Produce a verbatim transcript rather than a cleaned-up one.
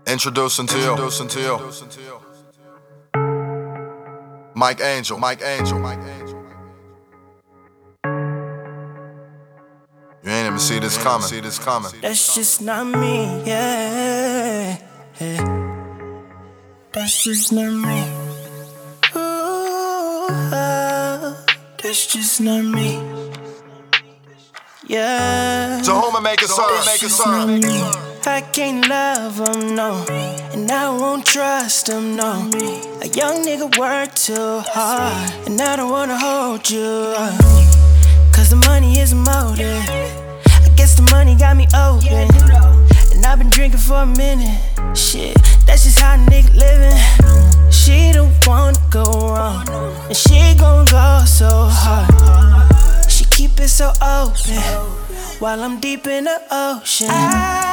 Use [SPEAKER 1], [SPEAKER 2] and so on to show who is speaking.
[SPEAKER 1] Introducing to you, introducing to you, Mike Angel, Mike Angel, Mike Angel. You ain't even see this coming, see this coming.
[SPEAKER 2] That's just not me, yeah. That's just not me. Ooh, that's just not me. Yeah.
[SPEAKER 1] To whom I make it serve, make it serve.
[SPEAKER 2] I can't love him, no, and I won't trust him, no. A young nigga work too hard, and I don't wanna hold you up, cause the money is a motive. I guess the money got me open, and I've been drinking for a minute. Shit, that's just how a nigga living. She don't wanna go wrong, and she gon' go so hard. She keep it so open, while I'm deep in the ocean. I